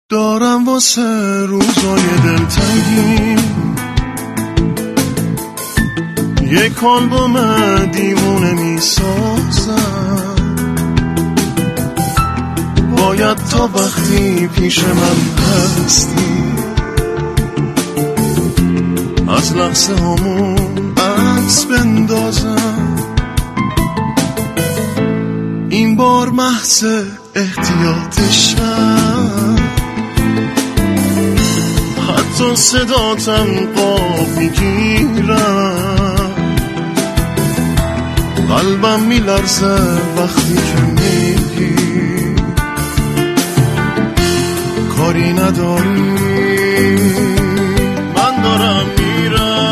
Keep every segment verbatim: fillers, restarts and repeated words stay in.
دارم واسه روزای دلتنگی یک آلبوم دیوونه میسازم. باید تا وقتی پیش من هستی از لحظه هامون عکس بندازم. این بار محض احتیاطشم، حتی صداتم قاب میگیرم. قلبم میلرزه وقتی که میگی کاری نداری، من دارم میرم.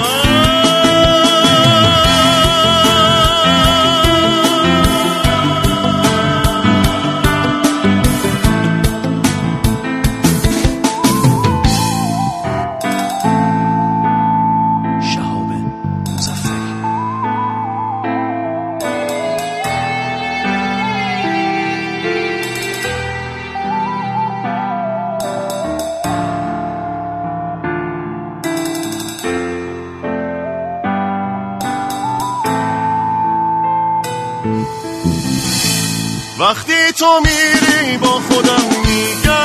وقتی تو میری با خودم میگم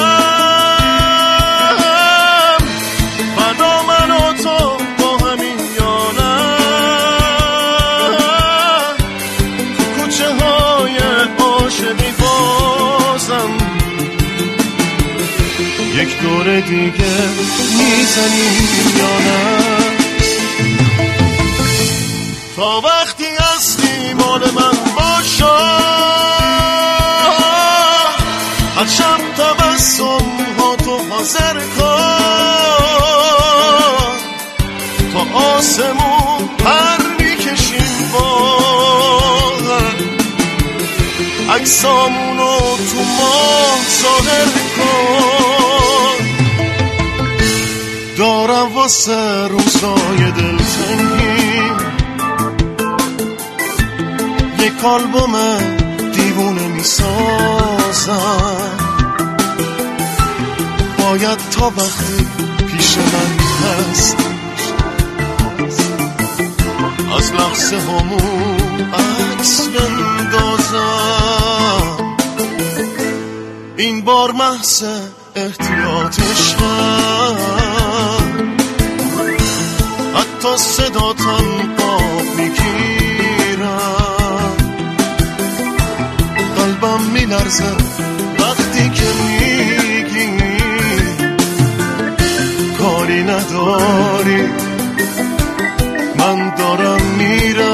فردا من و تو با همین یا نه. تو کوچه های عاشقی بازم یک دور دیگه میزنیم یا نه. تا وقتی هستی مال من باشم، هر شب تبسم ها تو حاضر کن، تا آسمون پر میکشیم باهم، عکسامونو تو ماه ظاهر کن. دارم واسه روزای دلتنگی یک آلبوم دیوونه میسازم. باید تا وقتی پیش من هست از لحظه همون عکس بندازم. این بار محض احتیاطشم، حتی صداتم قاب میگیرم. قلبم میلرزه وقتی که میگی کاری نداری، من دارم میرم.